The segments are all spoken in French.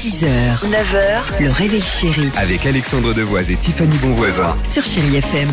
6h, 9h, le réveil chéri Avec Alexandre Devoise et Tiffany Bonvoisin. sur Chéri FM.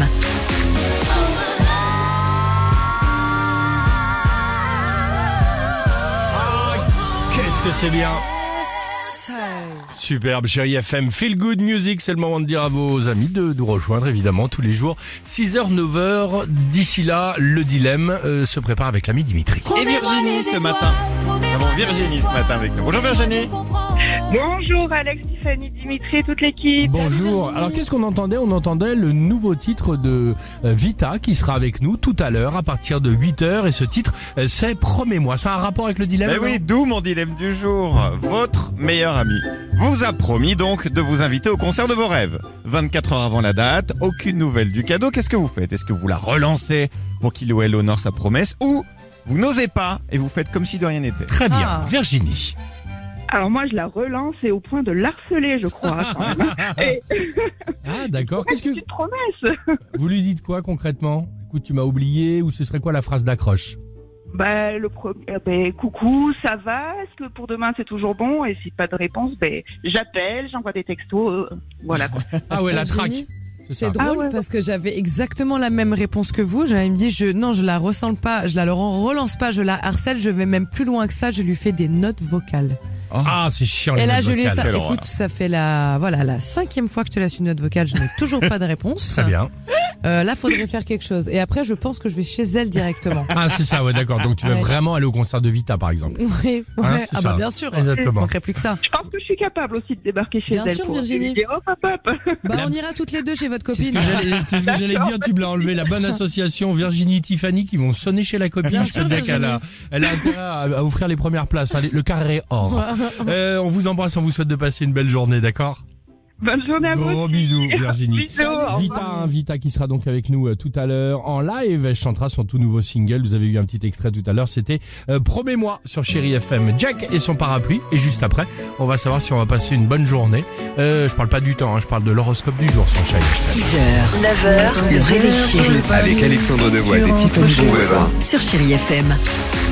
Qu'est-ce que c'est bien. Superbe, Chéri FM. Feel good music, c'est le moment de dire à vos amis de nous rejoindre évidemment tous les jours. 6h, 9h, d'ici là, le dilemme se prépare avec l'ami Dimitri. Et Virginie ce matin. Nous avons Virginie ce matin avec nous. Bonjour Virginie. Bonjour Alex, Tiffany, Dimitri et toute l'équipe. Bonjour. Alors qu'est-ce qu'on entendait? On entendait le nouveau titre de Vita qui sera avec nous tout à l'heure à partir de 8h et ce titre c'est Promets-moi. Ça a un rapport avec le dilemme? Ben oui, d'où mon dilemme du jour. Votre meilleur ami vous a promis donc de vous inviter au concert de vos rêves. 24 heures avant la date, aucune nouvelle du cadeau. Qu'est-ce que vous faites? Est-ce que vous la relancez pour qu'il ou elle honore sa promesse ou vous n'osez pas et vous faiaites comme si de rien n'était? Très bien. Virginie. Alors moi je la relance et au point de l'harceler je crois. Quand même. Et... Ah d'accord. Qu'est-ce c'est que une promesse. vous lui dites quoi concrètement? Écoute, tu m'as oublié ou ce serait quoi la phrase d'accroche? Coucou, ça va? Est-ce que pour demain c'est toujours bon? Et si pas de réponse, j'appelle, j'envoie des textos, voilà quoi. Ah ouais, la traque. Virginie, C'est C'est ça. drôle Ah ouais, parce que j'avais exactement la même réponse que vous. J'avais me dit je la ressens pas, je la relance pas, je la harcèle, je vais même plus loin que ça, je lui fais des notes vocales. Ah, c'est chiant. Et les là notes je lui ai vocales. ça. Quelle horreur. Écoute, ça fait la 5e fois que je te laisse une note vocale, je n'ai toujours pas de réponse. Très bien. Là faudrait faire quelque chose. Et après je pense que je vais chez elle directement. Ah, c'est ça, ouais, d'accord. Donc tu veux Ouais. vraiment aller au concert de Vita, par exemple. Oui, ouais. Hein, c'est Ah ça. bah bien sûr. Exactement. Il manquerait plus que ça. Je pense que je suis capable aussi de débarquer chez Bien elle. sûr, pour Virginie. lui dire hop hop hop. Bah on ira toutes les deux chez votre C'est ce copine. c'est ce que j'allais dire. Tu me l'as enlevé. La bonne association Virginie Tiffany qui vont sonner chez la copine. Bien Je peux sûr, te dire qu'elle a intérêt à offrir les premières places. Allez, le carré or. On vous embrasse. On vous souhaite de passer une belle journée, d'accord? Bonne journée à vous. Gros aussi. bisous, Virginie. Bisous. Au revoir. Vita qui sera donc avec nous tout à l'heure en live. Elle chantera son tout nouveau single. Vous avez eu un petit extrait tout à l'heure. C'était Promets-moi sur Chéri FM. Jack et son parapluie. Et juste après, on va savoir si on va passer une bonne journée. Je parle pas du temps, je parle de l'horoscope du jour sur Chéri FM. 6h, 9h, le réveil chéri Avec Alexandre Devoise et Tiffany Bonvoisin. sur Chéri FM.